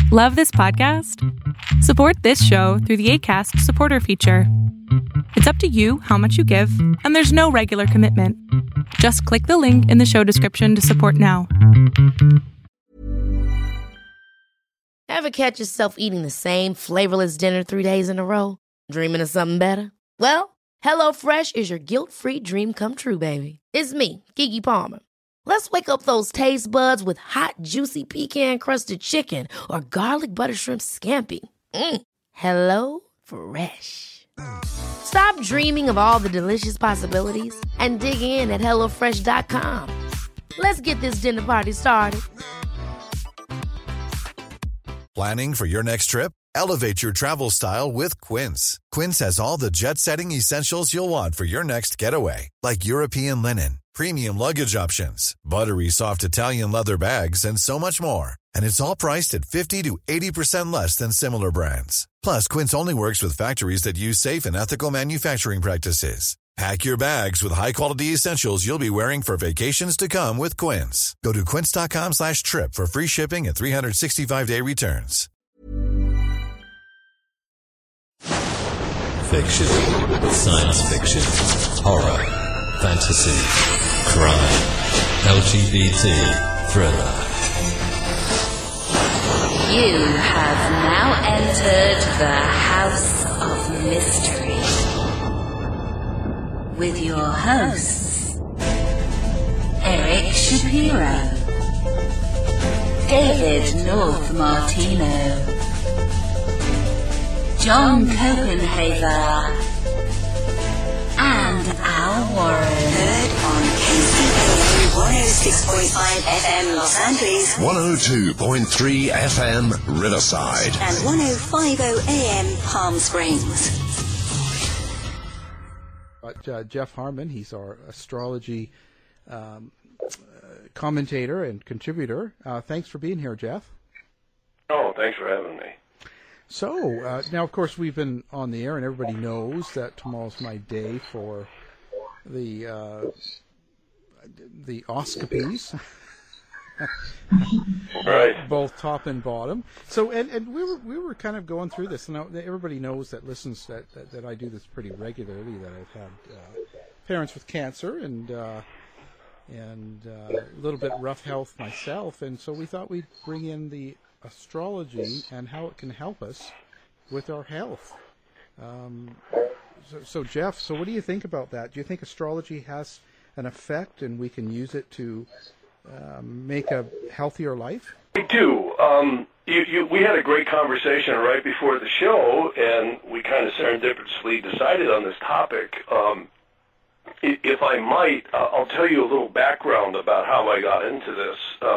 Love this podcast? Support this show through the Acast supporter feature. It's up to you how much you give, and there's no regular commitment. Just click the link in the show description to support now. Ever catch yourself eating the same flavorless dinner 3 days in a row? Dreaming of something better? Well, HelloFresh is your guilt-free dream come true, baby. It's me, Keke Palmer. Let's wake up those taste buds with hot, juicy pecan-crusted chicken or garlic butter shrimp scampi. Hello Fresh. Stop dreaming of all the delicious possibilities and dig in at HelloFresh.com. Let's get this dinner party started. Planning for your next trip? Elevate your travel style with Quince. Quince has all the jet-setting essentials you'll want for your next getaway, like European linen, premium luggage options, buttery soft Italian leather bags, and so much more. And it's all priced at 50 to 80% less than similar brands. Plus, Quince only works with factories that use safe and ethical manufacturing practices. Pack your bags with high-quality essentials you'll be wearing for vacations to come with Quince. Go to quince.com/trip for free shipping and 365-day returns. Fiction, science fiction, horror, fantasy, crime, LGBT, thriller. You have now entered the House of Mystery with your hosts, Eric Shapiro, David North Martino, John Copenhaver, and Al Warren. Heard on KCAA 106.5 FM Los Angeles, 102.3 FM Riverside, and 105.0 AM Palm Springs. Jeff Harmon, he's our astrology commentator and contributor. Thanks for being here, Jeff. Oh, thanks for having me. So, now, of course, we've been on the air, and everybody knows that tomorrow's my day for the oscopies. Right. Both top and bottom. So, and we were kind of going through this. Now, everybody knows that listens that I do this pretty regularly, that I've had parents with cancer and a little bit rough health myself, and so we thought we'd bring in the astrology and how it can help us with our health. So Jeff, so what do you think about that? Do you think astrology has an effect and we can use it to make a healthier life? I do. We had a great conversation right before the show, and we kind of serendipitously decided on this topic. If I might, I'll tell you a little background about how I got into this.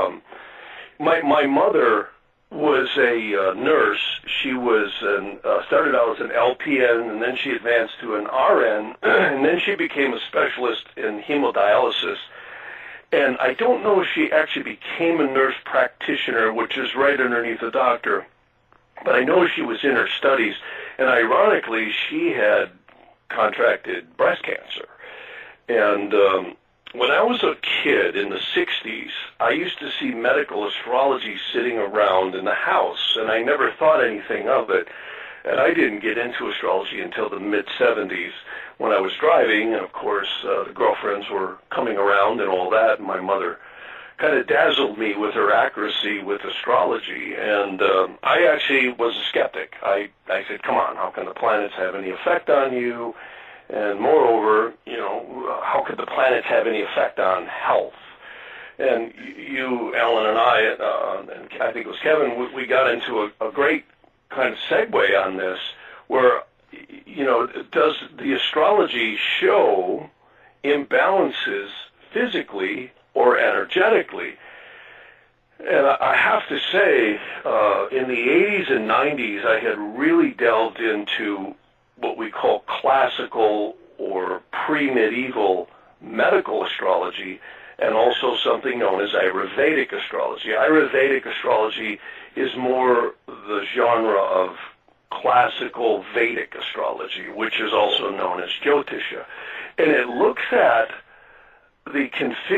My mother was a nurse. She was started out as an LPN, and then she advanced to an RN, and then she became a specialist in hemodialysis. And I don't know if she actually became a nurse practitioner, which is right underneath a doctor, but I know she was in her studies, and ironically, she had contracted breast cancer. And when I was a kid in the 60s, I used to see medical astrology sitting around in the house, and I never thought anything of it. And I didn't get into astrology until the mid-70s when I was driving, and of course the girlfriends were coming around and all that, and my mother kind of dazzled me with her accuracy with astrology. And I actually was a skeptic. I said, come on, how can the planets have any effect on you? And moreover, how could the planets have any effect on health? And you, Alan, and I, and I think it was Kevin, we got into a great kind of segue on this, where, does the astrology show imbalances physically or energetically? And I have to say, in the 80s and 90s, I had really delved into what we call classical or pre-medieval medical astrology, and also something known as Ayurvedic astrology. Ayurvedic astrology is more the genre of classical Vedic astrology, which is also known as Jyotisha. And it looks at the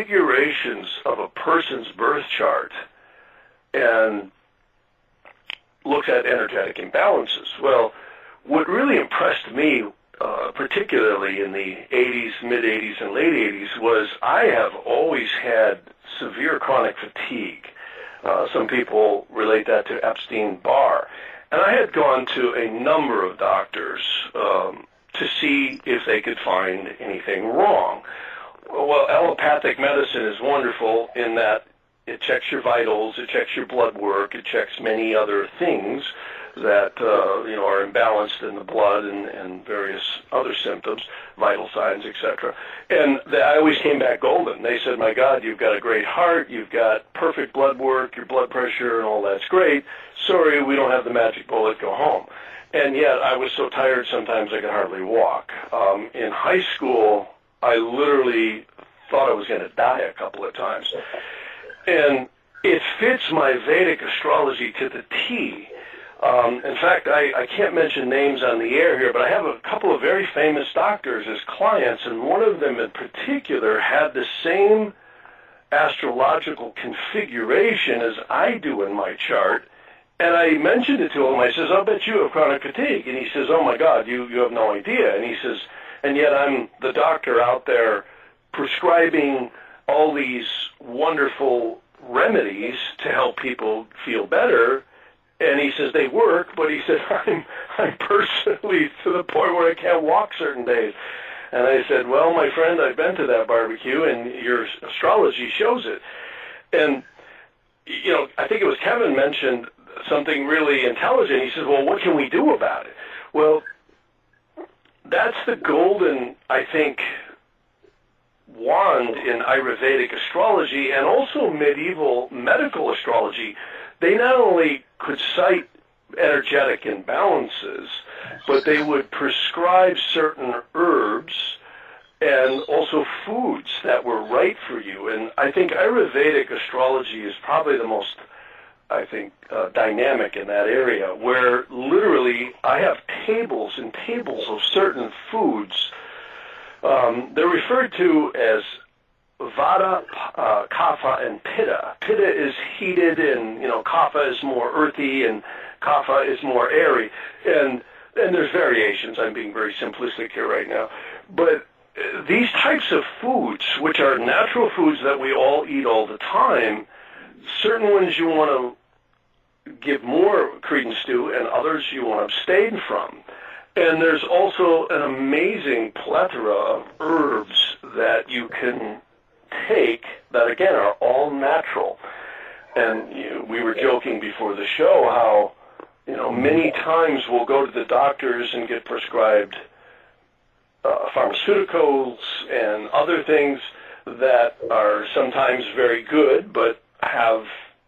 configurations of a person's birth chart and looks at energetic imbalances. Well, what really impressed me, particularly in the 80s, mid-80s, and late 80s, was I have always had severe chronic fatigue. Some people relate that to Epstein-Barr. And I had gone to a number of doctors to see if they could find anything wrong. Well, allopathic medicine is wonderful in that it checks your vitals, it checks your blood work, it checks many other things that are imbalanced in the blood and various other symptoms, vital signs, etc. And I always came back golden. They said, my God, you've got a great heart, you've got perfect blood work, your blood pressure and all that's great. Sorry, we don't have the magic bullet, go home. And yet I was so tired sometimes I could hardly walk. In high school, I literally thought I was going to die a couple of times. And it fits my Vedic astrology to the T. In fact, I can't mention names on the air here, but I have a couple of very famous doctors as clients, and one of them in particular had the same astrological configuration as I do in my chart. And I mentioned it to him. I says, I'll bet you have chronic fatigue. And he says, oh, my God, you have no idea. And he says, and yet I'm the doctor out there prescribing all these wonderful remedies to help people feel better. And he says they work, but he said, I'm personally to the point where I can't walk certain days. And I said, well, my friend, I've been to that barbecue, and your astrology shows it. And, I think it was Kevin mentioned something really intelligent. He says, well, what can we do about it? Well, that's the golden, I think, wand in Ayurvedic astrology and also medieval medical astrology. They not only could cite energetic imbalances, but they would prescribe certain herbs and also foods that were right for you. And I think Ayurvedic astrology is probably the most, dynamic in that area, where literally I have tables and tables of certain foods. They're referred to as Vata, Kapha, and Pitta. Pitta is heated, and Kapha is more earthy, and Kapha is more airy. And there's variations. I'm being very simplistic here right now. But these types of foods, which are natural foods that we all eat all the time, certain ones you want to give more credence to, and others you want to abstain from. And there's also an amazing plethora of herbs that you can take that, again, are all natural. And we were joking before the show how, many times we'll go to the doctors and get prescribed pharmaceuticals and other things that are sometimes very good but have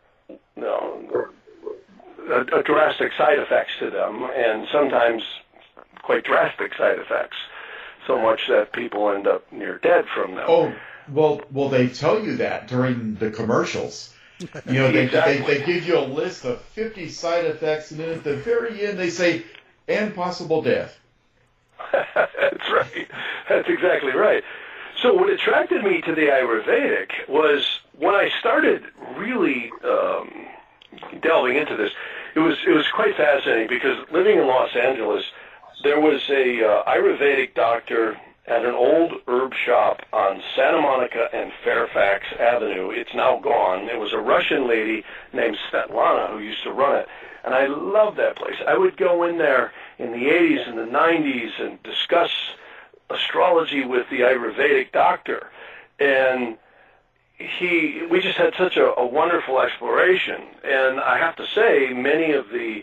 a drastic side effects to them, and sometimes quite drastic side effects, so much that people end up near dead from them. Oh, well, they tell you that during the commercials. They give you a list of 50 side effects, and then at the very end they say, and possible death. That's right. That's exactly right. So what attracted me to the Ayurvedic was when I started really delving into this, it was quite fascinating because living in Los Angeles, there was a Ayurvedic doctor at an old herb shop on Santa Monica and Fairfax Avenue. It's now gone. It was a Russian lady named Svetlana who used to run it, and I loved that place. I would go in there in the 80s and the 90s and discuss astrology with the Ayurvedic doctor, and we just had such a wonderful exploration. And I have to say, many of the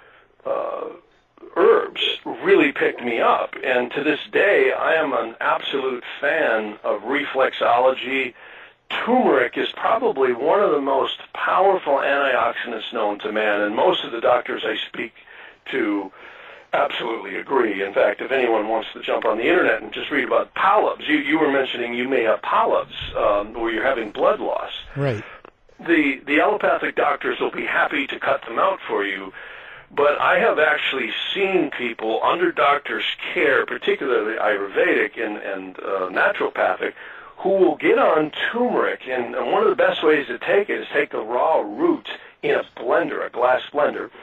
herbs really picked me up, and to this day I am an absolute fan of reflexology. Turmeric is probably one of the most powerful antioxidants known to man, and most of the doctors I speak to absolutely agree. In fact, if anyone wants to jump on the internet and just read about polyps, you were mentioning you may have polyps or you're having blood loss. Right. The allopathic doctors will be happy to cut them out for you, but I have actually seen people under doctors' care, particularly Ayurvedic and naturopathic, who will get on turmeric, and one of the best ways to take it is take the raw root in a blender, a glass blender,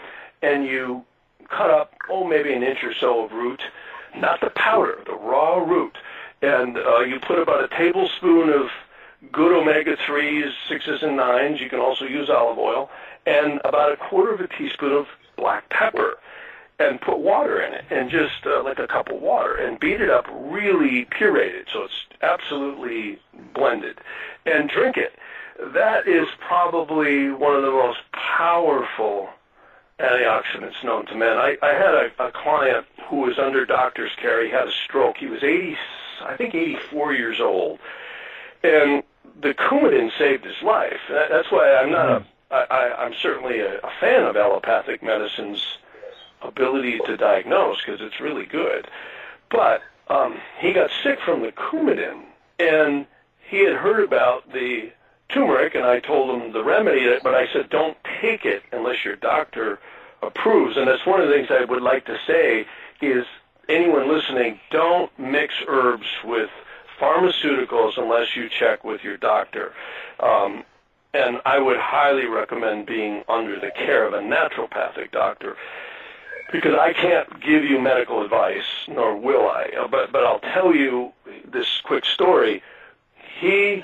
and you cut up, maybe an inch or so of root, not the powder, the raw root, and you put about a tablespoon of good omega-3s, 6s, and 9s. You can also use olive oil, and about a quarter of a teaspoon of black pepper, and put water in it, and just like a cup of water, and beat it up really pureed, so it's absolutely blended, and drink it. That is probably one of the most powerful antioxidants known to men. I had a client who was under doctor's care. He had a stroke. He was 84 years old, and the Coumadin saved his life. That's why I'm certainly a fan of allopathic medicine's ability to diagnose, because it's really good. But he got sick from the Coumadin, and he had heard about the turmeric, and I told him the remedy, but I said, don't take it unless your doctor approves. And that's one of the things I would like to say is, anyone listening, don't mix herbs with pharmaceuticals unless you check with your doctor. And I would highly recommend being under the care of a naturopathic doctor, because I can't give you medical advice, nor will I. But I'll tell you this quick story. He,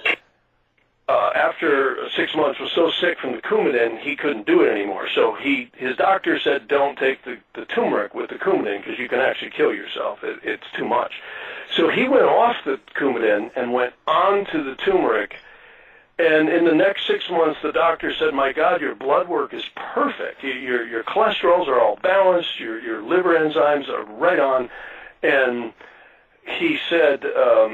after 6 months, was so sick from the Coumadin, he couldn't do it anymore. So his doctor said, don't take the turmeric with the Coumadin, because you can actually kill yourself. It's too much. So he went off the Coumadin and went on to the turmeric. And in the next 6 months, the doctor said, my God, your blood work is perfect. Your cholesterols are all balanced. Your liver enzymes are right on. And he said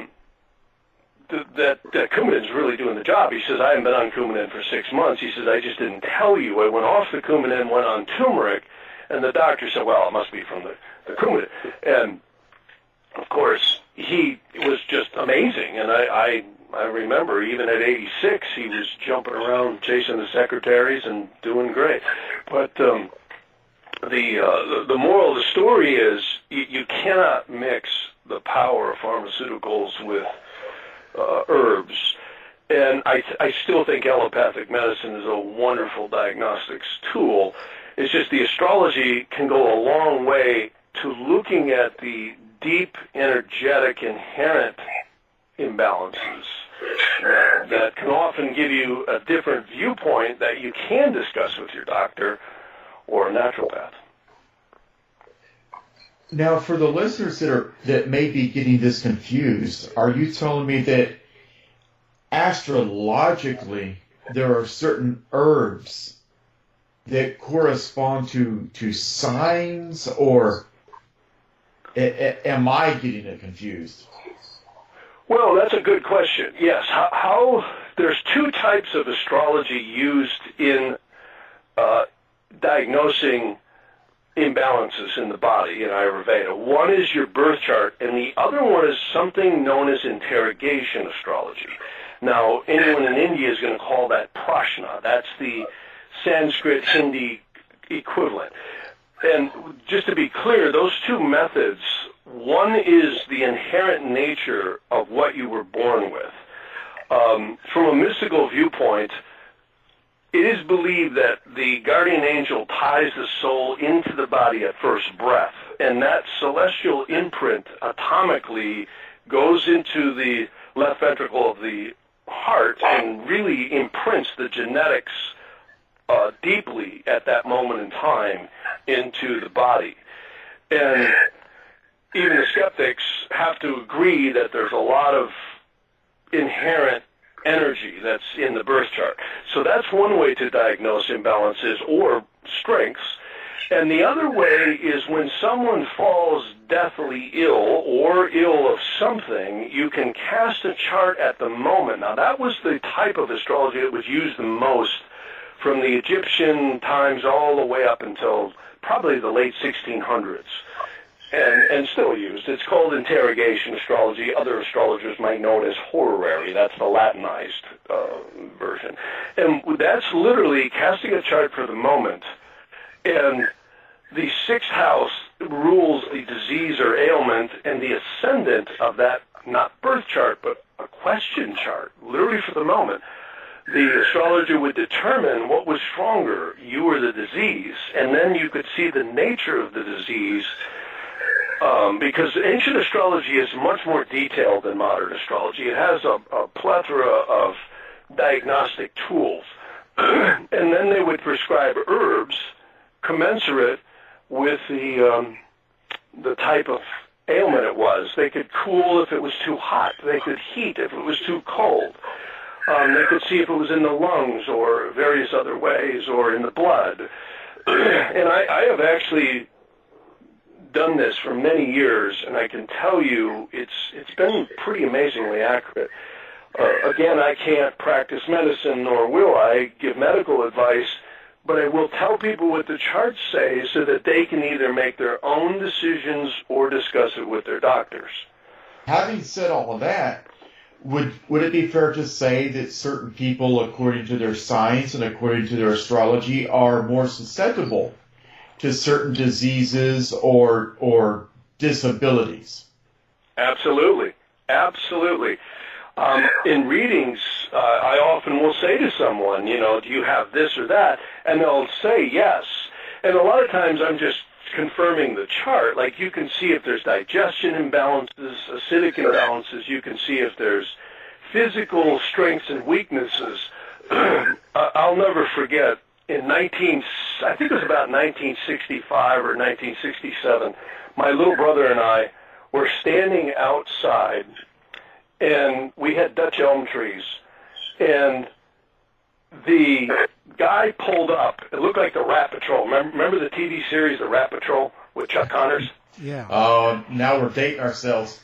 that Coumadin's really doing the job. He says, I haven't been on Coumadin for 6 months. He says, I just didn't tell you. I went off the Coumadin, went on turmeric. And the doctor said, well, it must be from the Coumadin. And, of course, he was just amazing. And I remember even at 86, he was jumping around chasing the secretaries and doing great. But the moral of the story is you cannot mix the power of pharmaceuticals with herbs. And I still think allopathic medicine is a wonderful diagnostics tool. It's just the astrology can go a long way to looking at the deep, energetic, inherent imbalances that can often give you a different viewpoint that you can discuss with your doctor or a naturopath. Now, for the listeners that may be getting this confused, are you telling me that astrologically there are certain herbs that correspond to signs, or am I getting it confused? Well, that's a good question. Yes. How there's two types of astrology used in diagnosing imbalances in the body in Ayurveda. One is your birth chart, and the other one is something known as interrogation astrology. Now, anyone in India is going to call that prashna. That's the Sanskrit Hindi equivalent. And just to be clear, those two methods, one is the inherent nature of what you were born with. From a mystical viewpoint, it is believed that the guardian angel ties the soul into the body at first breath, and that celestial imprint atomically goes into the left ventricle of the heart and really imprints the genetics deeply at that moment in time into the body. And even the skeptics have to agree that there's a lot of inherent energy that's in the birth chart. So that's one way to diagnose imbalances or strengths. And the other way is when someone falls deathly ill or ill of something, you can cast a chart at the moment. Now, that was the type of astrology that was used the most from the Egyptian times all the way up until probably the late 1600s. And still used. It's called interrogation astrology. Other astrologers might know it as horary. That's the Latinized version. And that's literally casting a chart for the moment. And the sixth house rules a disease or ailment, and the ascendant of that, not birth chart, but a question chart, literally for the moment, the astrologer would determine what was stronger, you or the disease, and then you could see the nature of the disease, because ancient astrology is much more detailed than modern astrology. It has a plethora of diagnostic tools, and then they would prescribe herbs commensurate with the type of ailment it was. They could cool if it was too hot. They could heat if it was too cold. They could see if it was in the lungs or various other ways or in the blood. And I have actually done this for many years, and I can tell you it's been pretty amazingly accurate. Again, I can't practice medicine, nor will I give medical advice, but I will tell people what the charts say so that they can either make their own decisions or discuss it with their doctors. Having said all of that, would it be fair to say that certain people, according to their science and according to their astrology, are more susceptible to certain diseases or disabilities? Absolutely. Absolutely. In readings, I often will say to someone, do you have this or that? And they'll say yes. And a lot of times I'm just confirming the chart. Like, you can see if there's digestion imbalances, acidic imbalances. You can see if there's physical strengths and weaknesses. I'll never forget, I think it was about 1965 or 1967, my little brother and I were standing outside, and we had Dutch elm trees, and the guy pulled up. It looked like the Rat Patrol. Remember the TV series, The Rat Patrol, with Chuck Connors? Yeah. Oh, now we're dating ourselves.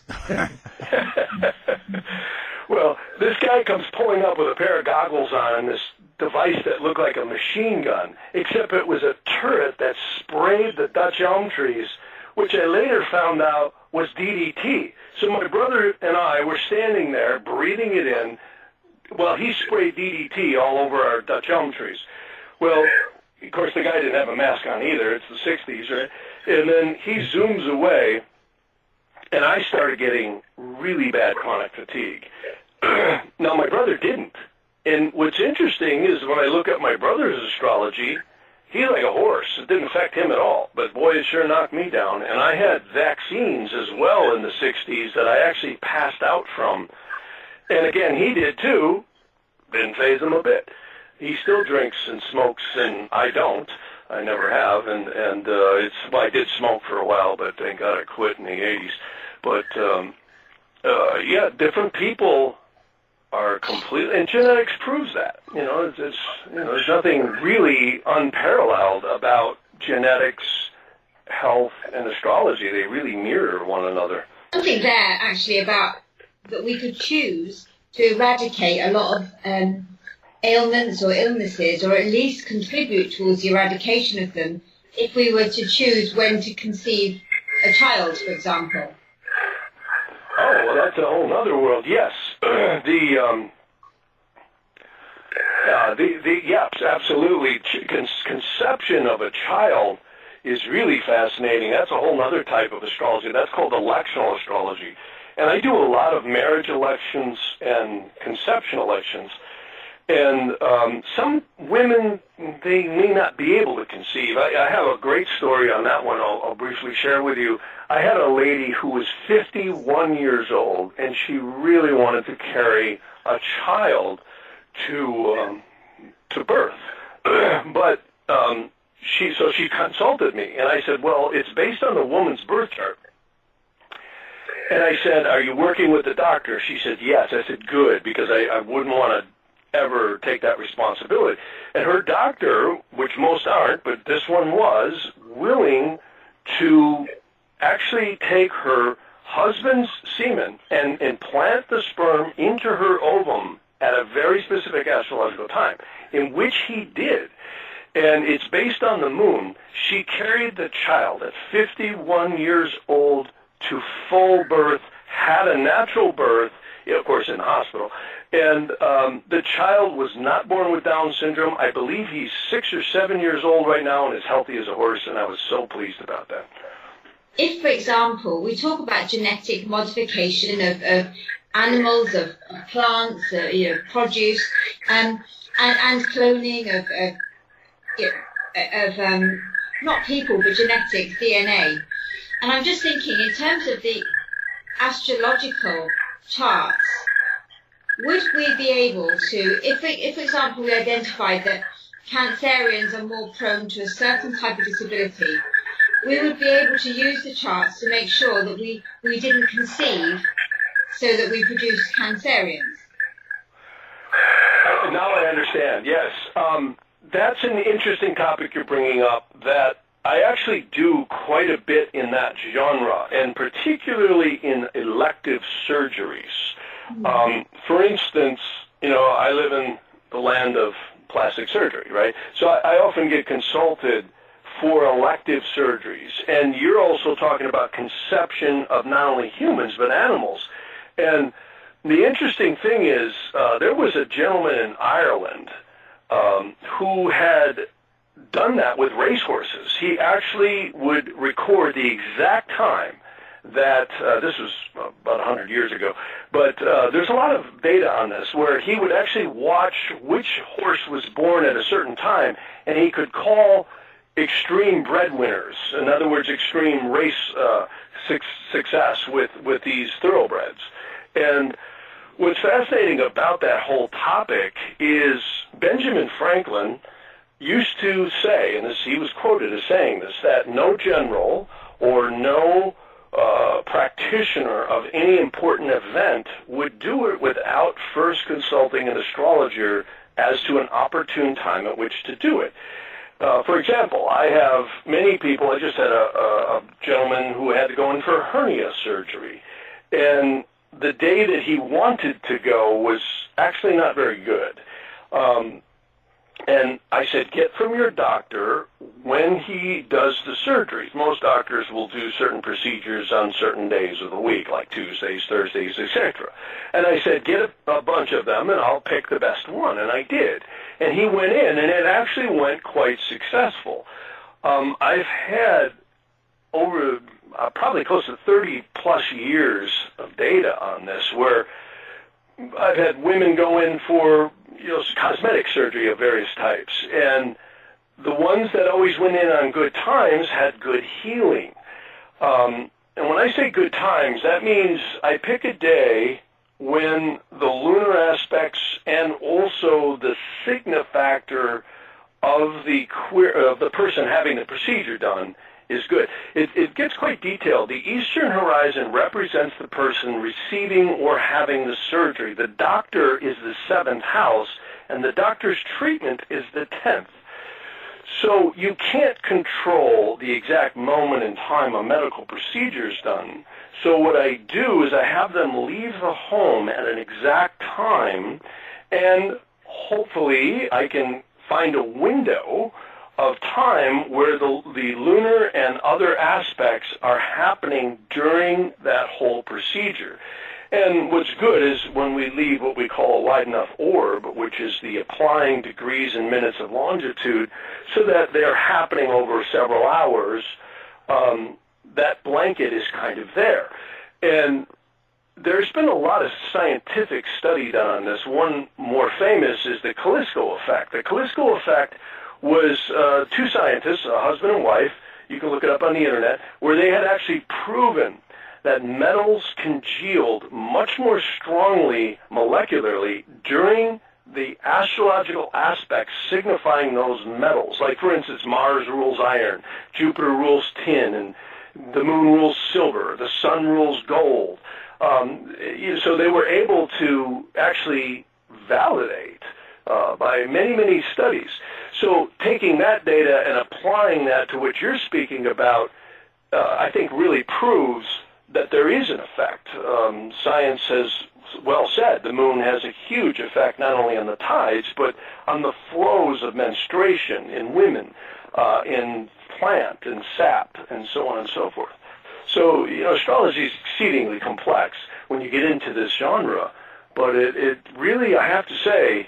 Well, this guy comes pulling up with a pair of goggles on and this device that looked like a machine gun, except it was a turret that sprayed the Dutch elm trees, which I later found out was DDT. So my brother and I were standing there, breathing it in, while he sprayed DDT all over our Dutch elm trees. Well, of course, the guy didn't have a mask on either. It's the 60s, right? And then he zooms away, and I started getting really bad chronic fatigue. Now, my brother didn't. And what's interesting is when I look at my brother's astrology, he's like a horse. It didn't affect him at all. But, boy, it sure knocked me down. And I had vaccines as well in the 60s that I actually passed out from. And, again, he did, too. Didn't faze him a bit. He still drinks and smokes, and I don't. I never have. And I did smoke for a while, but thank God I quit in the 80s. But, yeah, different people are completely, and genetics proves that. There's nothing really unparalleled about genetics, health, and astrology. They really mirror one another. Something there, actually, about that we could choose to eradicate a lot of ailments or illnesses, or at least contribute towards the eradication of them, if we were to choose when to conceive a child, for example. Oh, well, that's a whole other world. Yes, yes, absolutely. Conception of a child is really fascinating. That's a whole other type of astrology. That's called electional astrology. And I do a lot of marriage elections and conception elections. And some women, they may not be able to conceive. I have a great story on that one I'll briefly share with you. I had a lady who was 51 years old, and she really wanted to carry a child to birth. But she consulted me, and I said, well, it's based on the woman's birth chart. And I said, are you working with the doctor? She said, yes. I said, good, because I wouldn't want to ever take that responsibility. And her doctor, which most aren't, but this one was, willing to actually take her husband's semen and implant the sperm into her ovum at a very specific astrological time, in which he did. And it's based on the moon. She carried the child at 51 years old to full birth, had a natural birth, of course in the hospital, and the child was not born with Down syndrome. I believe he's 6 or 7 years old right now and as healthy as a horse, and I was so pleased about that. If, for example, we talk about genetic modification of animals, of plants, produce, and cloning of not people but genetics, DNA. And I'm just thinking, in terms of the astrological charts, would we be able to, if for example we identified that Cancerians are more prone to a certain type of disability, we would be able to use the charts to make sure that we didn't conceive so that we produced Cancerians? Now I understand, yes. That's an interesting topic you're bringing up that I actually do quite a bit in that genre, and particularly in elective surgeries. For instance, I live in the land of plastic surgery, right? So I often get consulted for elective surgeries, and you're also talking about conception of not only humans but animals. And the interesting thing is, there was a gentleman in Ireland who had done that with racehorses. He actually would record the exact time that, this was about 100 years ago, but there's a lot of data on this, where he would actually watch which horse was born at a certain time, and he could call extreme breadwinners, in other words, extreme race success with these thoroughbreds. And what's fascinating about that whole topic is Benjamin Franklin used to say, and he was quoted as saying this, that no general or no practitioner of any important event would do it without first consulting an astrologer as to an opportune time at which to do it. For example, I have many people. I just had a gentleman who had to go in for hernia surgery, and the day that he wanted to go was actually not very good. And I said, get from your doctor when he does the surgeries. Most doctors will do certain procedures on certain days of the week, like Tuesdays, Thursdays, etc. And I said, get a bunch of them, and I'll pick the best one. And I did. And he went in, and it actually went quite successful. I've had over probably close to 30-plus years of data on this, where I've had women go in for cosmetic surgery of various types, and the ones that always went in on good times had good healing. And when I say good times, that means I pick a day when the lunar aspects and also the signa factor of the person having the procedure done is good. It gets quite detailed. The Eastern Horizon represents the person receiving or having the surgery. The doctor is the 7th house, and the doctor's treatment is the 10th. So you can't control the exact moment in time a medical procedure is done. So what I do is I have them leave the home at an exact time, and hopefully I can find a window of time where the lunar and other aspects are happening during that whole procedure. And what's good is when we leave what we call a wide enough orb, which is the applying degrees and minutes of longitude, so that they're happening over several hours, that blanket is kind of there. And there's been a lot of scientific study done on this. One more famous is the Callisto effect. The Callisto effect was two scientists, a husband and wife, you can look it up on the internet, where they had actually proven that metals congealed much more strongly molecularly during the astrological aspects signifying those metals. Like, for instance, Mars rules iron, Jupiter rules tin, and the moon rules silver, the sun rules gold. So they were able to actually validate by many, many studies. So taking that data and applying that to what you're speaking about, I think really proves that there is an effect. Science has well said the moon has a huge effect not only on the tides, but on the flows of menstruation in women, in plant and sap, and so on and so forth. So, astrology is exceedingly complex when you get into this genre, but it really, I have to say,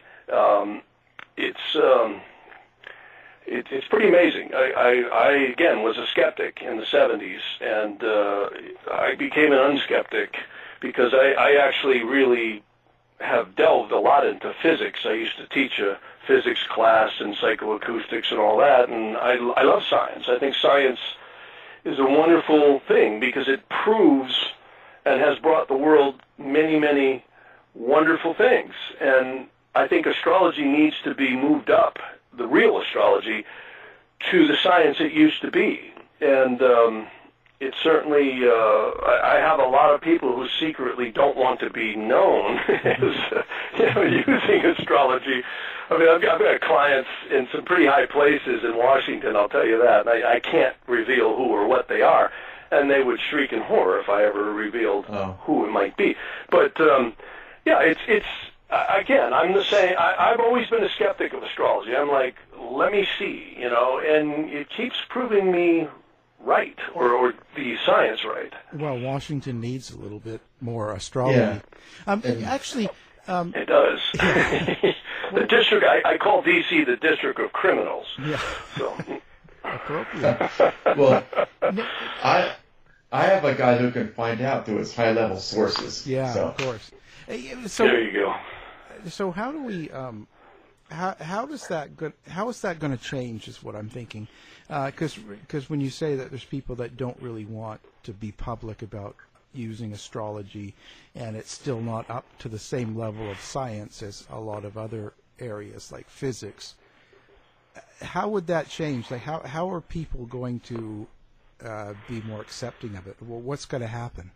it's pretty amazing. I again was a skeptic in the 70s, and I became an unskeptic because I actually really have delved a lot into physics. I used to teach a physics class and psychoacoustics and all that, and I love science. I think science is a wonderful thing because it proves and has brought the world many, many wonderful things. And I think astrology needs to be moved up, the real astrology, to the science it used to be. And it certainly, I have a lot of people who secretly don't want to be known as using astrology. I mean, I've got clients in some pretty high places in Washington, I'll tell you that. I can't reveal who or what they are, and they would shriek in horror if I ever revealed who it might be. But, yeah, it's again, I'm the same. I've always been a skeptic of astrology. I'm like, let me see, and it keeps proving me right, or the science right. Well, Washington needs a little bit more astrology. Actually... it does. The district, I call D.C. the district of criminals. Yeah. So. Appropriate. Well, I have a guy who can find out through his high-level sources. Yeah, so. Of course. So, there you go. So how do we... How is that going to change? Is what I'm thinking, because when you say that there's people that don't really want to be public about using astrology, and it's still not up to the same level of science as a lot of other areas like physics. How would that change? Like how are people going to be more accepting of it? Well, what's going to happen?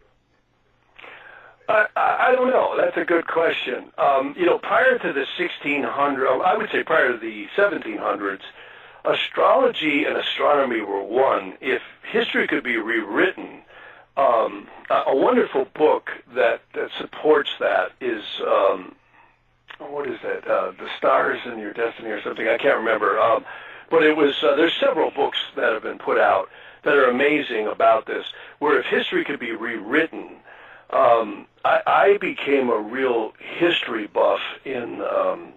I don't know. That's a good question. Prior to the 1600s, I would say prior to the 1700s, astrology and astronomy were one. If history could be rewritten, a wonderful book that supports that is, what is that? The Stars in Your Destiny or something. I can't remember. But it was, there's several books that have been put out that are amazing about this, where if history could be rewritten, I became a real history buff in the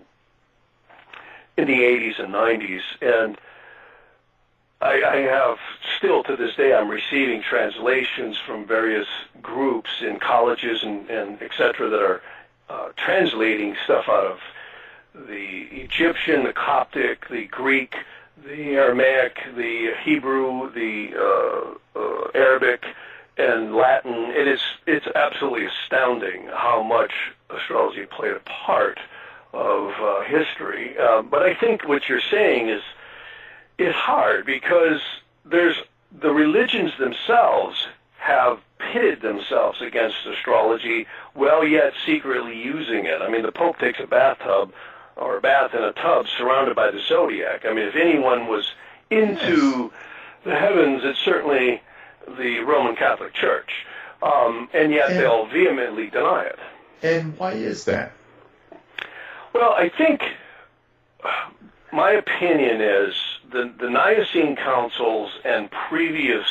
80s and 90s, and I have still to this day, I'm receiving translations from various groups in colleges and et cetera that are translating stuff out of the Egyptian, the Coptic, the Greek, the Aramaic, the Hebrew, the Arabic, and Latin. It's absolutely astounding how much astrology played a part of history. But I think what you're saying is it's hard because there's the religions themselves have pitted themselves against astrology, while yet secretly using it. I mean, the Pope takes a bathtub or a bath in a tub surrounded by the zodiac. I mean, if anyone was into the heavens, it's certainly the Roman Catholic Church, and yet they'll vehemently deny it. And why is that? Well, I think my opinion is the Nicene councils and previous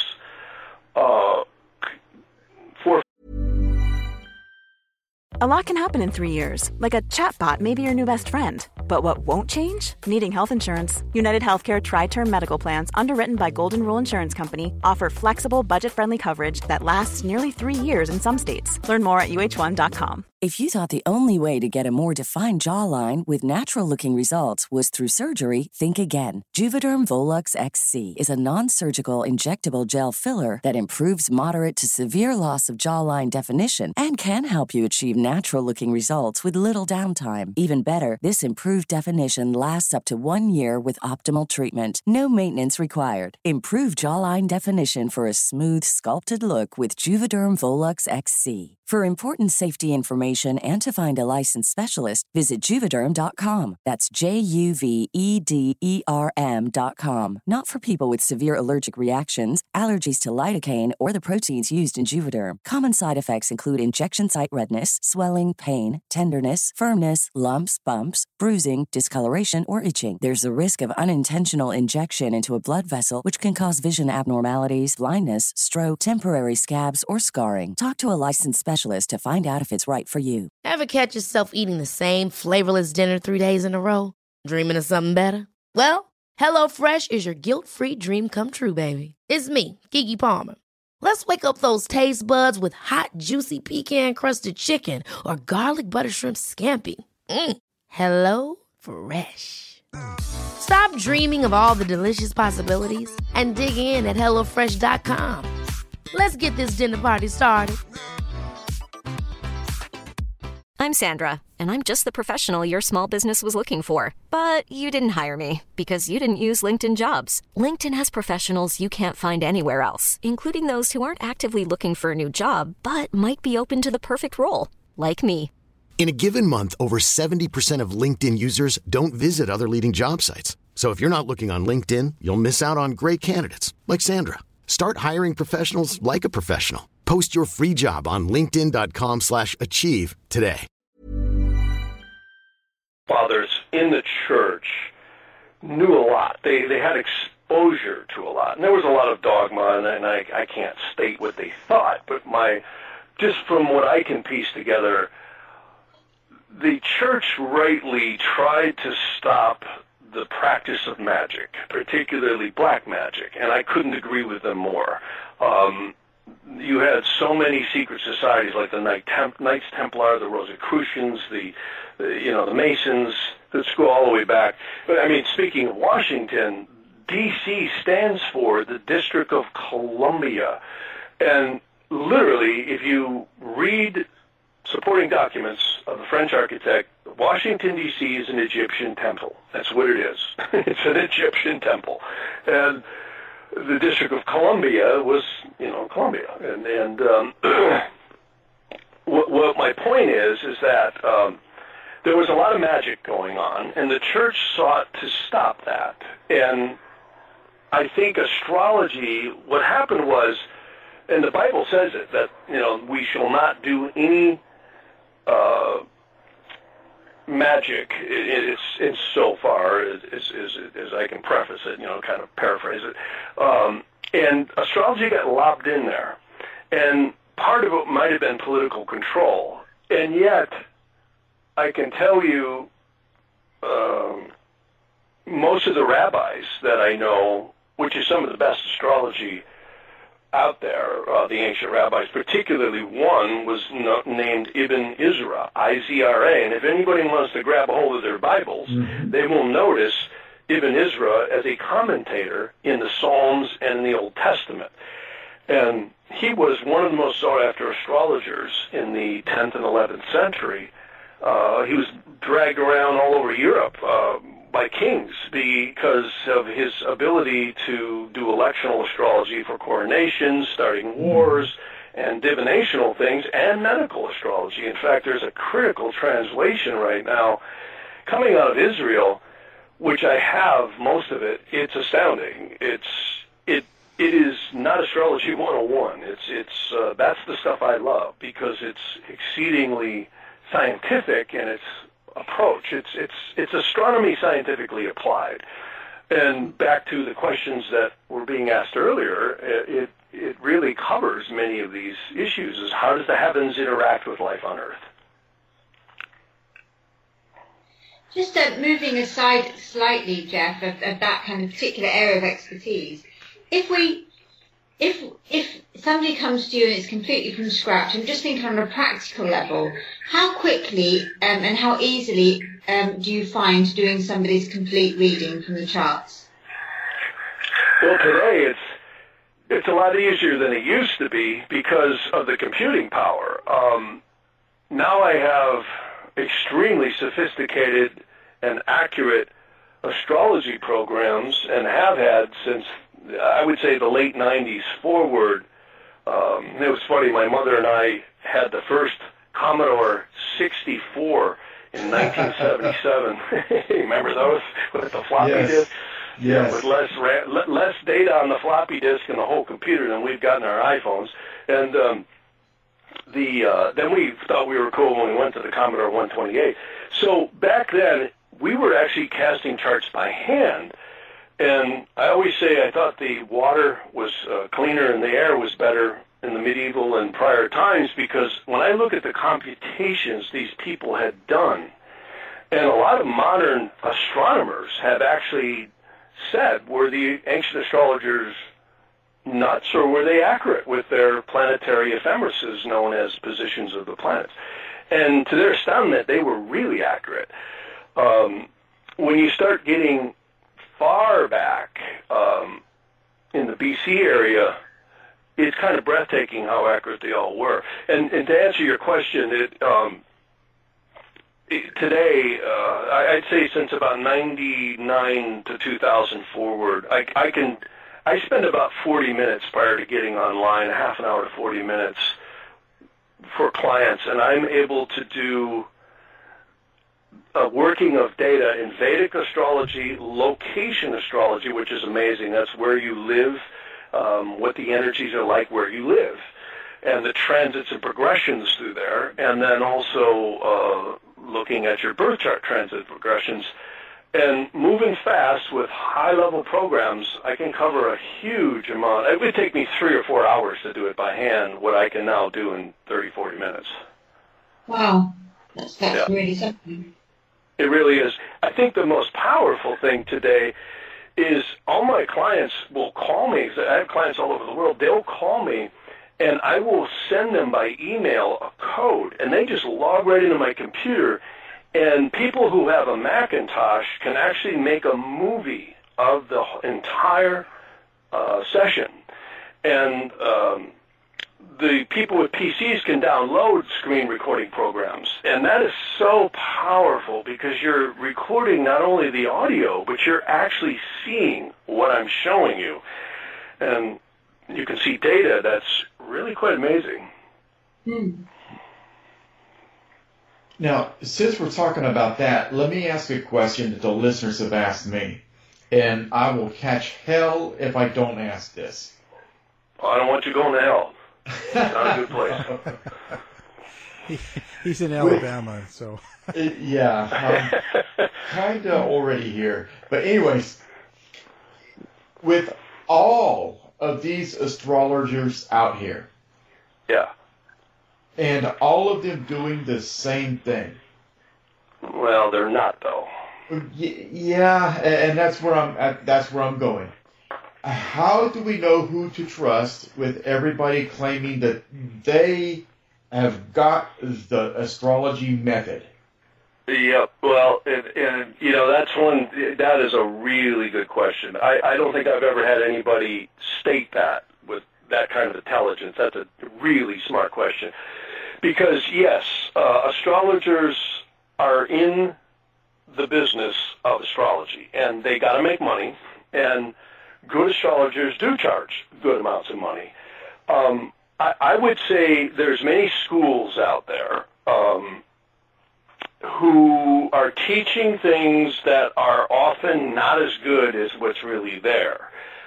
A lot can happen in 3 years, like a chatbot may be your new best friend. But what won't change? Needing health insurance. United Healthcare Tri-Term Medical Plans, underwritten by Golden Rule Insurance Company, offer flexible, budget-friendly coverage that lasts nearly 3 years in some states. Learn more at UH1.com. If you thought the only way to get a more defined jawline with natural-looking results was through surgery, think again. Juvederm Volux XC is a non-surgical injectable gel filler that improves moderate to severe loss of jawline definition and can help you achieve natural-looking results with little downtime. Even better, this improved definition lasts up to 1 year with optimal treatment. No maintenance required. Improve jawline definition for a smooth, sculpted look with Juvederm Volux XC. For important safety information and to find a licensed specialist, visit Juvederm.com. That's JUVEDERM.com. Not for people with severe allergic reactions, allergies to lidocaine, or the proteins used in Juvederm. Common side effects include injection site redness, swelling, pain, tenderness, firmness, lumps, bumps, bruising, discoloration, or itching. There's a risk of unintentional injection into a blood vessel, which can cause vision abnormalities, blindness, stroke, temporary scabs, or scarring. Talk to a licensed specialist to find out if it's right for you. Ever catch yourself eating the same flavorless dinner 3 days in a row? Dreaming of something better? Well, HelloFresh is your guilt-free dream come true, baby. It's me, Keke Palmer. Let's wake up those taste buds with hot, juicy pecan-crusted chicken or garlic butter shrimp scampi. Hello Fresh. Stop dreaming of all the delicious possibilities and dig in at HelloFresh.com. Let's get this dinner party started. I'm Sandra, and I'm just the professional your small business was looking for. But you didn't hire me because you didn't use LinkedIn Jobs. LinkedIn has professionals you can't find anywhere else, including those who aren't actively looking for a new job, but might be open to the perfect role, like me. In a given month, over 70% of LinkedIn users don't visit other leading job sites. So if you're not looking on LinkedIn, you'll miss out on great candidates like Sandra. Start hiring professionals like a professional. Post your free job on linkedin.com/achieve today. Fathers in the church knew a lot. They had exposure to a lot. And there was a lot of dogma, and I can't state what they thought, but just from what I can piece together, the church rightly tried to stop the practice of magic, particularly black magic, and I couldn't agree with them more. You had so many secret societies like the Knights Templar, the Rosicrucians, the Masons, that go all the way back. But I mean, speaking of Washington, D.C. stands for the District of Columbia, and literally, if you read supporting documents of the French architect, Washington, D.C. is an Egyptian temple. That's what it is. It's an Egyptian temple. And the District of Columbia was, Columbia. And what my point is that there was a lot of magic going on, and the church sought to stop that. And I think astrology, what happened was, and the Bible says it, that, we shall not do any magic. It's so far as I can preface it, kind of paraphrase it. And astrology got lobbed in there. And part of it might have been political control. And yet, I can tell you, most of the rabbis that I know, which is some of the best astrology out there, the ancient rabbis, particularly one was named Ibn Ezra, I-Z-R-A, and if anybody wants to grab a hold of their Bibles, they will notice Ibn Ezra as a commentator in the Psalms and in the Old Testament. And he was one of the most sought-after astrologers in the 10th and 11th century. He was dragged around all over Europe by kings because of his ability to do electional astrology for coronations, starting wars, and divinational things, and medical astrology. In fact, there's a critical translation right now coming out of Israel, which I have most of it. It's astounding. It is not astrology 101. It's that's the stuff I love because it's exceedingly scientific in its approach. It's astronomy scientifically applied. And back to the questions that were being asked earlier, it really covers many of these issues. Is how does the heavens interact with life on Earth? Just moving aside slightly, Jeff, of that kind of particular area of expertise, if somebody comes to you and it's completely from scratch, I'm just thinking on a practical level, how quickly and how easily do you find doing somebody's complete reading from the charts? Well, today it's a lot easier than it used to be because of the computing power. Now I have extremely sophisticated and accurate astrology programs and have had since, I would say, the late 90s forward. It was funny, my mother and I had the first Commodore 64 in 1977. Remember those with the floppy disk? Yes. With less data on the floppy disk and the whole computer than we've got in our iPhones. And then we thought we were cool when we went to the Commodore 128. So back then, we were actually casting charts by hand. And I always say I thought the water was cleaner and the air was better in the medieval and prior times, because when I look at the computations these people had done, and a lot of modern astronomers have actually said where the ancient astrologers nuts or were they accurate with their planetary ephemeris, known as positions of the planets? And to their astoundment, they were really accurate. When you start getting far back in the BC area, it's kind of breathtaking how accurate they all were. And to answer your question, today, I'd say since about 99 to 2000 forward, I spend about 40 minutes prior to getting online, a half an hour to 40 minutes for clients, and I'm able to do a working of data in Vedic astrology, location astrology, which is amazing. That's where you live, what the energies are like where you live, and the transits and progressions through there, and then also looking at your birth chart transit progressions. And moving fast with high-level programs, I can cover a huge amount. It would take me 3 or 4 hours to do it by hand, what I can now do in 30, 40 minutes. Wow, that's really something. It really is. I think the most powerful thing today is all my clients will call me. I have clients all over the world. They'll call me, and I will send them by email a code, and they just log right into my computer. And people who have a Macintosh can actually make a movie of the entire session. And the people with PCs can download screen recording programs. And that is so powerful because you're recording not only the audio, but you're actually seeing what I'm showing you. And you can see data that's really quite amazing. Now, since we're talking about that, let me ask a question that the listeners have asked me. And I will catch hell if I don't ask this. I don't want you going to hell. It's not a good place. He's in Alabama, so. Yeah, kind of already here. But anyways, with all of these astrologers out here. Yeah. And all of them doing the same thing. Well, they're not, though. Yeah, and that's where I'm going. How do we know who to trust with everybody claiming that they have got the astrology method? Yeah, well, and you know, that is a really good question. I don't think I've ever had anybody state that with that kind of intelligence. That's a really smart question. Because, yes, astrologers are in the business of astrology, and they got to make money, and good astrologers do charge good amounts of money. I would say there's many schools out there who are teaching things that are often not as good as what's really there.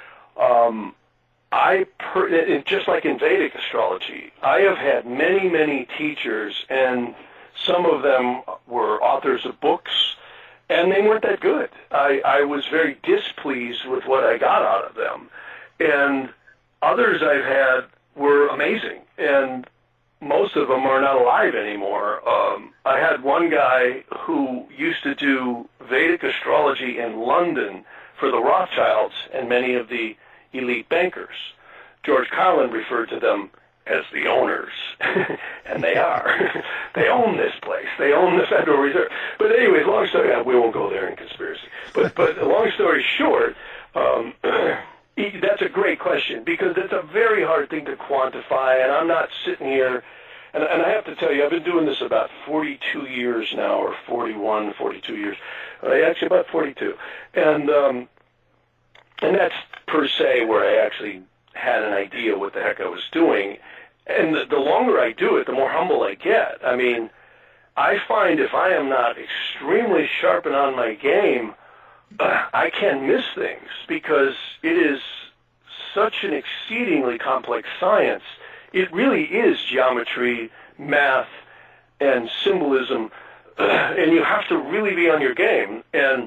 Just like in Vedic astrology, I have had many, many teachers, and some of them were authors of books, and they weren't that good. I was very displeased with what I got out of them. And others I've had were amazing, and most of them are not alive anymore. I had one guy who used to do Vedic astrology in London for the Rothschilds and many of the elite bankers. George Carlin referred to them as the owners, and they are. They own this place. They own the Federal Reserve. But anyways, long story, we won't go there in conspiracy. But long story short, that's a great question because it's a very hard thing to quantify, and I'm not sitting here, and I have to tell you, I've been doing this about 42 years now, or 41, 42 years. Actually, about 42. And that's per se where I actually had an idea what the heck I was doing. And the longer I do it, the more humble I get. I mean, I find if I am not extremely sharp and on my game, I can miss things because it is such an exceedingly complex science. It really is geometry, math, and symbolism, and you have to really be on your game. And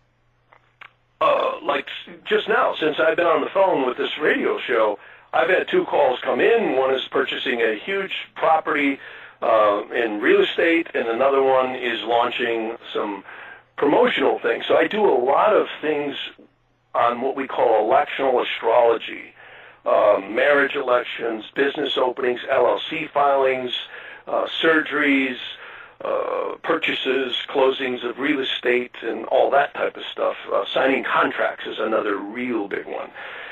like just now, since I've been on the phone with this radio show, I've had 2 calls come in. One is purchasing a huge property in real estate, and another one is launching some promotional things. So I do a lot of things on what we call electional astrology. marriage elections, business openings, LLC filings, surgeries, purchases, closings of real estate, and all that type of stuff. Signing contracts is another real big one.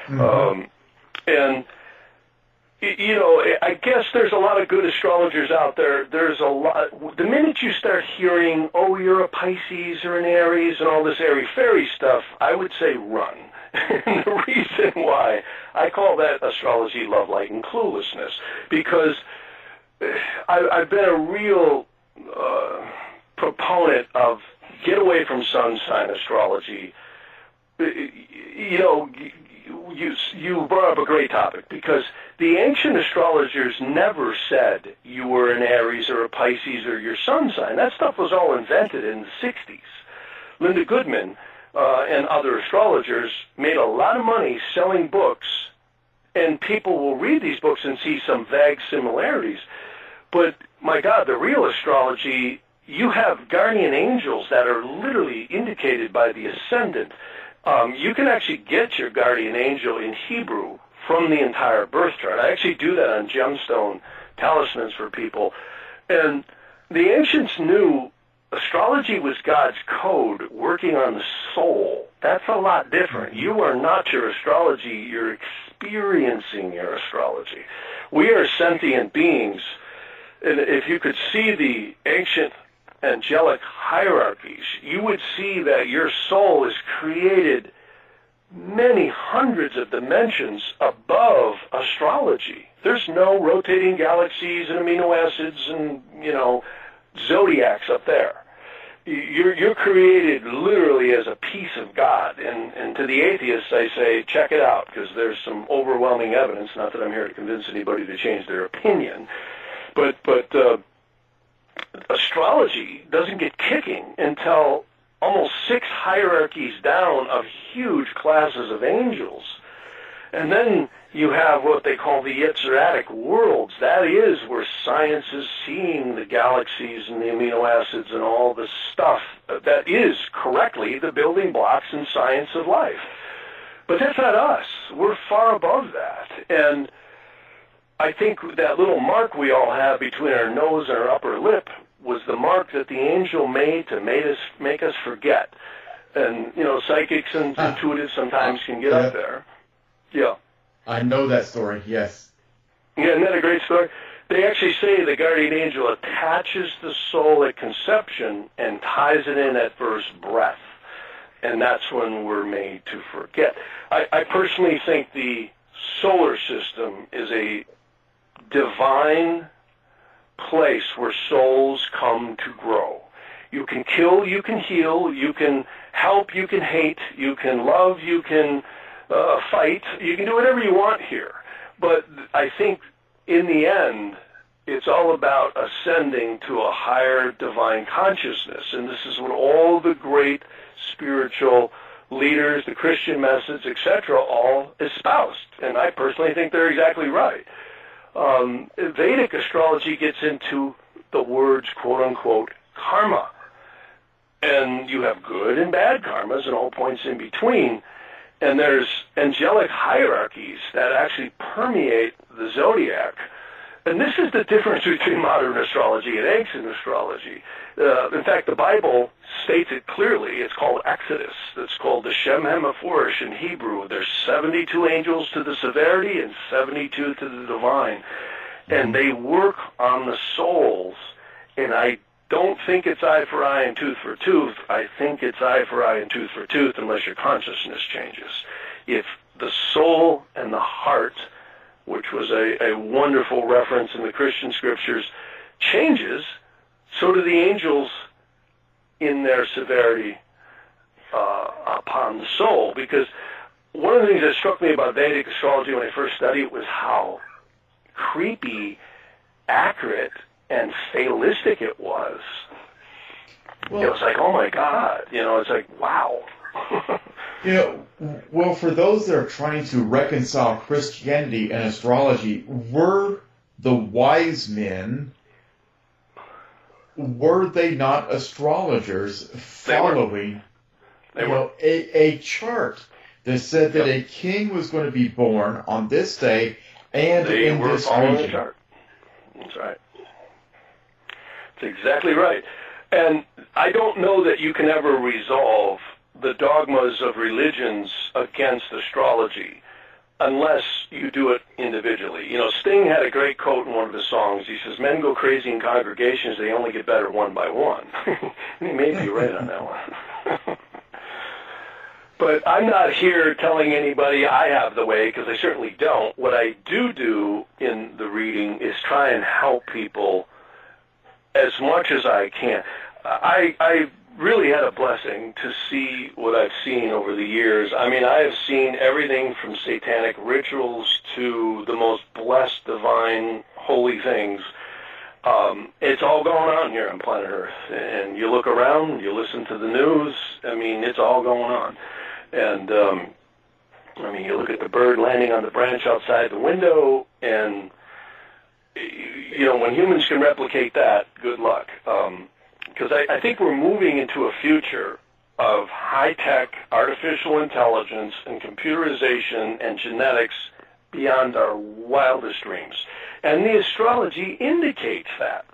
And, you know, I guess there's a lot of good astrologers out there. There's a lot. The minute you start hearing, oh, you're a Pisces or an Aries and all this airy-fairy stuff, I would say run. And the reason why I call that astrology love, light, and cluelessness, because I've been a real proponent of get away from sun sign astrology. You know, you brought up a great topic, because the ancient astrologers never said you were an Aries or a Pisces or your sun sign. That stuff was all invented in the 60s. Linda Goodman and other astrologers made a lot of money selling books, and people will read these books and see some vague similarities. But, my God, the real astrology, you have guardian angels that are literally indicated by the ascendant. You can actually get your guardian angel in Hebrew from the entire birth chart. I actually do that on gemstone talismans for people. And the ancients knew astrology was God's code working on the soul. That's a lot different. You are not your astrology. You're experiencing your astrology. We are sentient beings. And if you could see the ancient angelic hierarchies, you would see that your soul is created many hundreds of dimensions above astrology. There's no rotating galaxies and amino acids and, you know, zodiacs up there. You're created literally as a piece of God. And to the atheists, I say, check it out, because there's some overwhelming evidence, not that I'm here to convince anybody to change their opinion, but astrology doesn't get kicking until almost 6 hierarchies down of huge classes of angels. And then you have what they call the Yetziratic worlds. That is where science is seeing the galaxies and the amino acids and all the stuff that is correctly the building blocks in science of life. But that's not us. We're far above that. And I think that little mark we all have between our nose and our upper lip was the mark that the angel made to make us forget. And, you know, psychics and intuitives sometimes can get up there. Yeah. I know that story, yes. Yeah, isn't that a great story? They actually say the guardian angel attaches the soul at conception and ties it in at first breath. And that's when we're made to forget. I personally think the solar system is a divine place where souls come to grow. You can kill, you can heal, you can help, you can hate, you can love, you can fight, you can do whatever you want here. But I think in the end, it's all about ascending to a higher divine consciousness. And this is what all the great spiritual leaders, the Christian methods, etc., all espoused. And I personally think they're exactly right. Vedic astrology gets into the words, quote-unquote, karma. And you have good and bad karmas and all points in between. And there's angelic hierarchies that actually permeate the zodiac. And this is the difference between modern astrology and ancient astrology. In fact, the Bible states it clearly. It's called Exodus. It's called the Shem HaMephorish in Hebrew. There's 72 angels to the severity and 72 to the divine. And they work on the souls. And I don't think it's eye for eye and tooth for tooth. I think it's eye for eye and tooth for tooth unless your consciousness changes. If the soul and the heart, which was a wonderful reference in the Christian scriptures, changes, so do the angels in their severity upon the soul. Because one of the things that struck me about Vedic astrology when I first studied it was how creepy, accurate, and fatalistic it was. Well, it was like, oh my God, it's like, wow. Well, for those that are trying to reconcile Christianity and astrology, were the wise men, were they not astrologers following a chart? that said that a king was going to be born on this day and in this following region. the chart. That's right. That's exactly right. And I don't know that you can ever resolve the dogmas of religions against astrology unless you do it individually. You know, Sting had a great quote in one of his songs. He says, "Men go crazy in congregations, they only get better one by one." He may be right on that one. But I'm not here telling anybody I have the way, because I certainly don't. What I do in the reading is try and help people as much as I can. I really had a blessing to see what I've seen over the years. I mean, I have seen everything from satanic rituals to the most blessed, divine, holy things. It's all going on here on planet Earth. And you look around, you listen to the news, I mean, it's all going on. And, I mean, you look at the bird landing on the branch outside the window, and, you know, when humans can replicate that, good luck. Because I think we're moving into a future of high-tech artificial intelligence and computerization and genetics beyond our wildest dreams. And the astrology indicates that.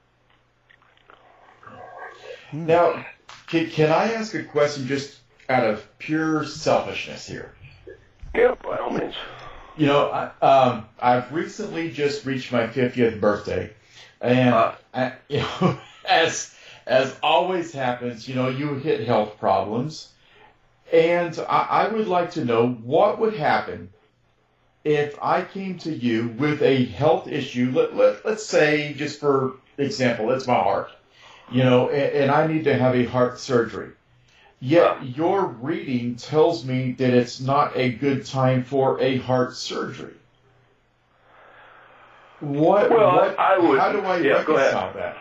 Now, can I ask a question just out of pure selfishness here? Yeah, by all means. You know, I've recently just reached my 50th birthday, and you know, as always happens, you know, you hit health problems, and I would like to know what would happen if I came to you with a health issue. Let's say, just for example, it's my heart, you know, and I need to have a heart surgery. Yet your reading tells me that it's not a good time for a heart surgery. How do I reconcile that?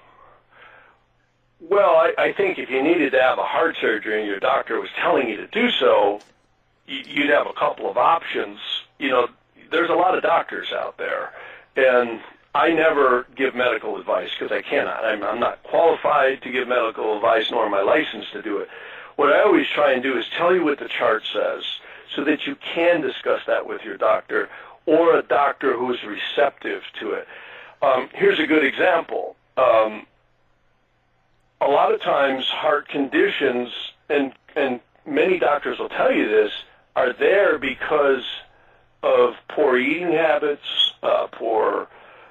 Well, I think if you needed to have a heart surgery and your doctor was telling you to do so, you'd have a couple of options. You know, there's a lot of doctors out there, and I never give medical advice because I cannot. I'm not qualified to give medical advice, nor am I licensed to do it. What I always try and do is tell you what the chart says so that you can discuss that with your doctor or a doctor who is receptive to it. Here's a good example. A lot of times heart conditions, and many doctors will tell you this, are there because of poor eating habits, poor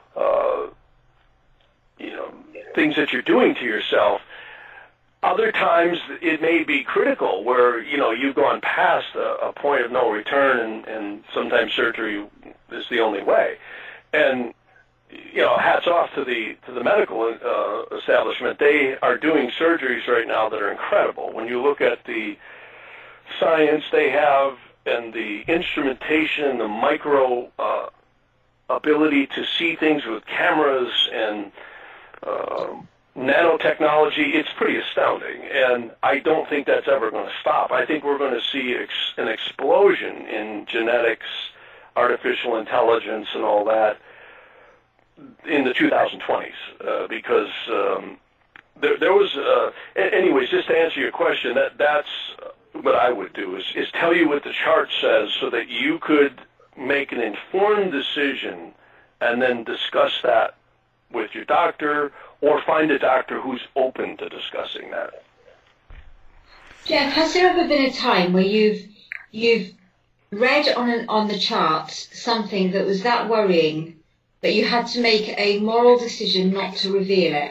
things that you're doing to yourself. Other times it may be critical where, you know, you've gone past a point of no return, and sometimes surgery is the only way. And, you know, hats off to the medical establishment. They are doing surgeries right now that are incredible. When you look at the science they have and the instrumentation, the micro ability to see things with cameras and nanotechnology, it's pretty astounding. And I don't think that's ever going to stop. I think we're going to see an explosion in genetics, artificial intelligence, and all that in the 2020s, because there was, anyways, just to answer your question, that's what I would do, is tell you what the chart says so that you could make an informed decision and then discuss that with your doctor or find a doctor who's open to discussing that. Jeff, has there ever been a time where you've read on the charts something that was that worrying that you had to make a moral decision not to reveal it?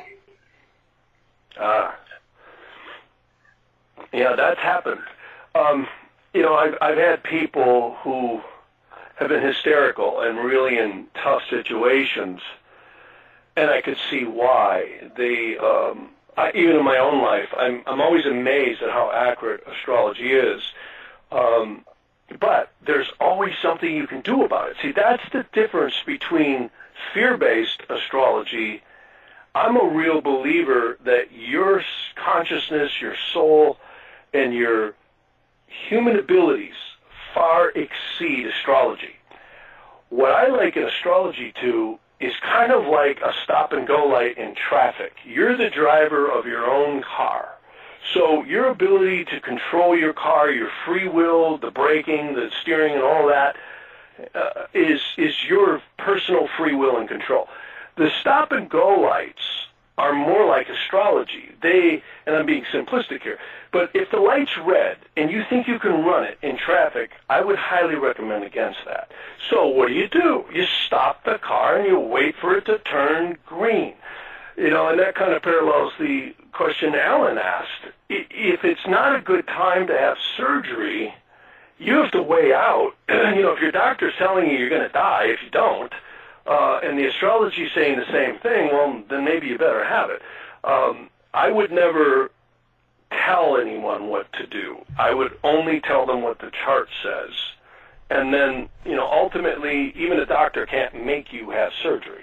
Yeah, that's happened. You know, I've had people who have been hysterical and really in tough situations, and I could see why. They, even in my own life, I'm always amazed at how accurate astrology is. But there's always something you can do about it. See, that's the difference between fear-based astrology. I'm a real believer that your consciousness, your soul, and your human abilities far exceed astrology. What I liken astrology to is kind of like a stop-and-go light in traffic. You're the driver of your own car. So your ability to control your car, your free will, the braking, the steering, and all that is your personal free will and control. The stop-and-go lights are more like astrology. And I'm being simplistic here, but if the light's red and you think you can run it in traffic, I would highly recommend against that. So what do? You stop the car and you wait for it to turn green. And that kind of parallels the question Alan asked. If it's not a good time to have surgery, you have to weigh out, if your doctor's telling you you're going to die if you don't, and the astrology is saying the same thing, well, then maybe you better have it. I would never tell anyone what to do. I would only tell them what the chart says. And then, ultimately, even a doctor can't make you have surgery.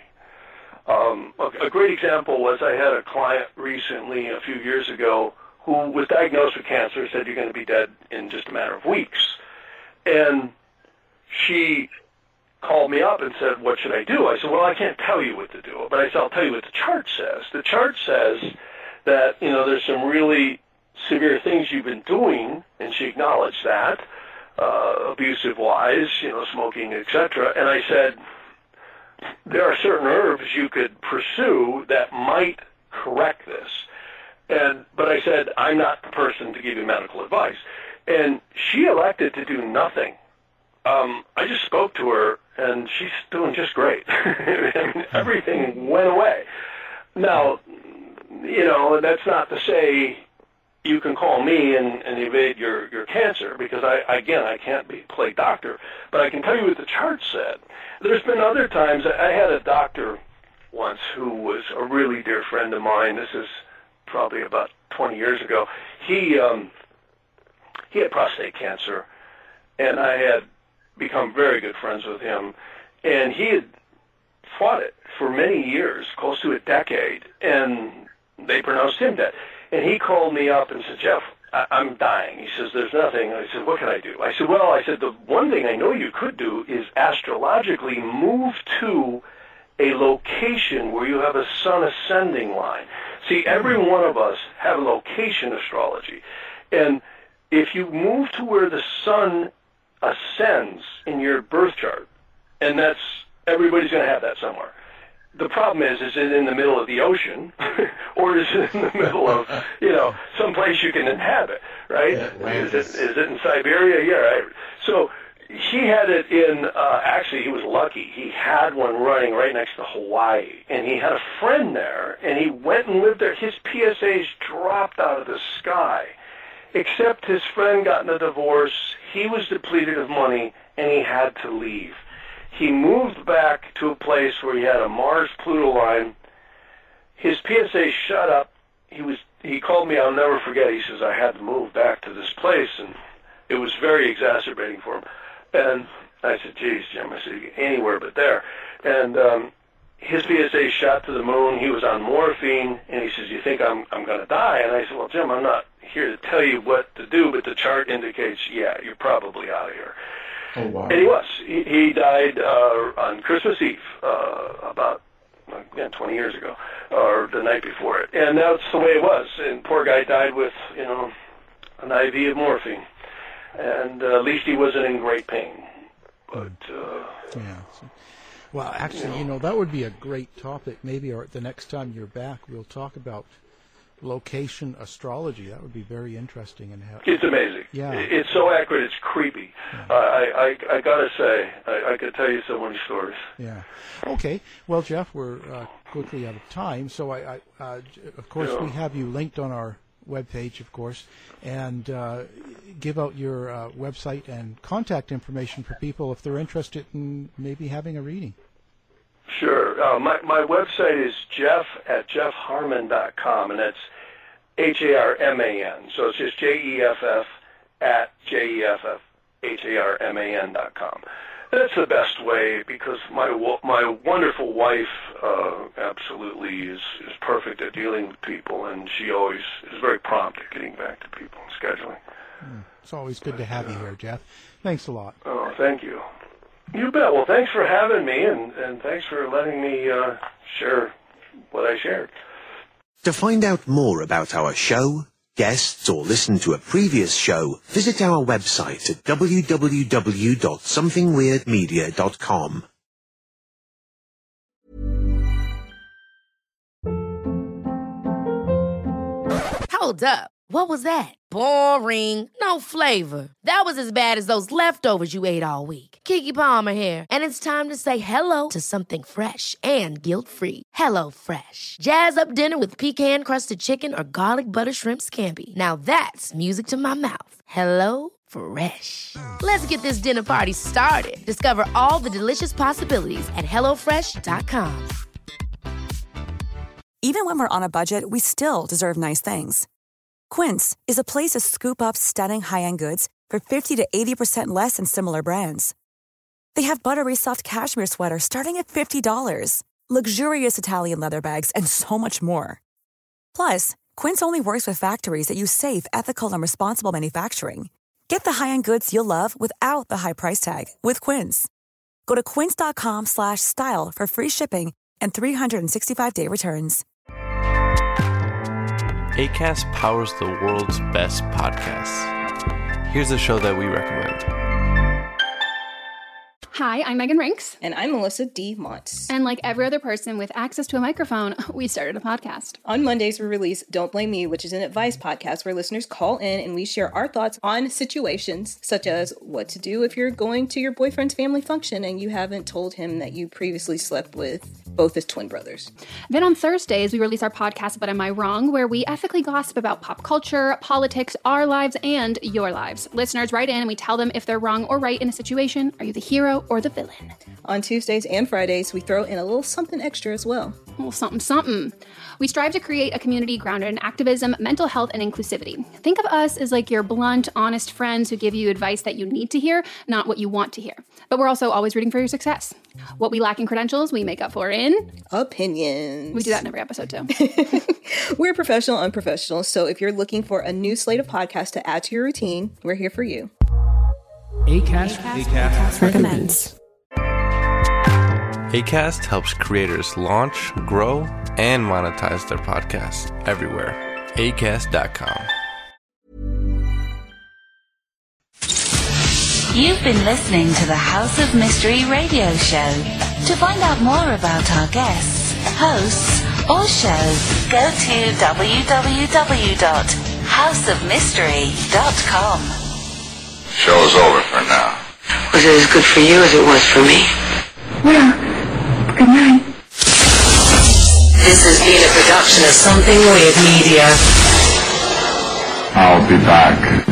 A great example was I had a client recently, a few years ago, who was diagnosed with cancer, said you're going to be dead in just a matter of weeks. And she called me up and said, what should I do? I said, well, I can't tell you what to do, but I said, I'll tell you what the chart says. The chart says that, there's some really severe things you've been doing, and she acknowledged that, abusive-wise, smoking, etc. And I said, there are certain herbs you could pursue that might correct this. But I said, I'm not the person to give you medical advice. And she elected to do nothing. I just spoke to her, and she's doing just great. Everything went away. Now, that's not to say you can call me and evade your cancer, because I can't play doctor, but I can tell you what the chart said. There's been other times. I had a doctor once who was a really dear friend of mine. This is probably about 20 years ago. He had prostate cancer, and I had become very good friends with him, and he had fought it for many years, close to a decade, and they pronounced him dead. And he called me up and said, Jeff, I'm dying. He says, there's nothing. I said, what can I do? I said, the one thing I know you could do is astrologically move to a location where you have a sun ascending line. See, every one of us have a location astrology. And if you move to where the sun ascends in your birth chart, and everybody's going to have that somewhere. The problem is it in the middle of the ocean, or is it in the middle of, some place you can inhabit, right? Is it in Siberia? Yeah, right. So he had it in, actually he was lucky. He had one running right next to Hawaii, and he had a friend there, and he went and lived there. His PSAs dropped out of the sky, except his friend got in a divorce. He was depleted of money, and he had to leave. He moved back to a place where he had a Mars-Pluto line. His PSA shut up. He called me, I'll never forget. He says, I had to move back to this place, and it was very exacerbating for him. And I said, geez, Jim, I said, anywhere but there. And his PSA shot to the moon. He was on morphine, and he says, you think I'm going to die? And I said, well, Jim, I'm not here to tell you what to do, but the chart indicates, yeah, you're probably out of here. Oh, wow. And he was. He died on Christmas Eve, about 20 years ago, or the night before it. And that's the way it was. And poor guy died with, an IV of morphine. And at least he wasn't in great pain. But, yeah. Well, actually, that would be a great topic. Maybe the next time you're back, we'll talk about location astrology. That would be very interesting. It's amazing. Yeah. It's so accurate, it's creepy. Yeah. I gotta say, I could tell you so many stories. Yeah. Okay. Well, Jeff, we're quickly out of time. So of course, we have you linked on our webpage, of course, and give out your website and contact information for people if they're interested in maybe having a reading. Sure. My website is jeff@jeffharman.com, and that's Harman. So it's just JEFF at JEFFHARMAN.com. That's the best way, because my wonderful wife absolutely is perfect at dealing with people, and she always is very prompt at getting back to people and scheduling. It's always good to have you here, Jeff. Thanks a lot. Oh, thank you. You bet. Well, thanks for having me, and thanks for letting me share what I shared. To find out more about our show, guests, or listen to a previous show, visit our website at www.somethingweirdmedia.com. Hold up. What was that? Boring. No flavor. That was as bad as those leftovers you ate all week. Keke Palmer here, and it's time to say hello to something fresh and guilt-free. Hello Fresh. Jazz up dinner with pecan-crusted chicken or garlic butter shrimp scampi. Now that's music to my mouth. Hello Fresh. Let's get this dinner party started. Discover all the delicious possibilities at HelloFresh.com. Even when we're on a budget, we still deserve nice things. Quince is a place to scoop up stunning high-end goods for 50 to 80% less than similar brands. They have buttery soft cashmere sweaters starting at $50, luxurious Italian leather bags, and so much more. Plus, Quince only works with factories that use safe, ethical, and responsible manufacturing. Get the high-end goods you'll love without the high price tag with Quince. Go to quince.com/style for free shipping and 365-day returns. Acast powers the world's best podcasts. Here's a show that we recommend. Hi, I'm Megan Rinks. And I'm Melissa D. Montz. And like every other person with access to a microphone, we started a podcast. On Mondays, we release Don't Blame Me, which is an advice podcast where listeners call in and we share our thoughts on situations such as what to do if you're going to your boyfriend's family function and you haven't told him that you previously slept with both his twin brothers. Then on Thursdays, we release our podcast, But Am I Wrong?, where we ethically gossip about pop culture, politics, our lives, and your lives. Listeners write in and we tell them if they're wrong or right in a situation. Are you the hero or the villain? On Tuesdays and Fridays, we throw in a little something extra as well. A little something. We strive to create a community grounded in activism, mental health, and inclusivity. Think of us as like your blunt, honest friends who give you advice that you need to hear, not what you want to hear. But we're also always rooting for your success. What we lack in credentials, we make up for in opinions. We do that in every episode too. We're professional, unprofessional. So if you're looking for a new slate of podcasts to add to your routine, we're here for you. Acast recommends. Acast helps creators launch, grow, and monetize their podcasts everywhere. Acast.com. You've been listening to the House of Mystery radio show. To find out more about our guests, hosts, or shows, go to www.houseofmystery.com. Show's over for now. Was it as good for you as it was for me? Well, good night. This has been a production of Something Weird Media. I'll be back.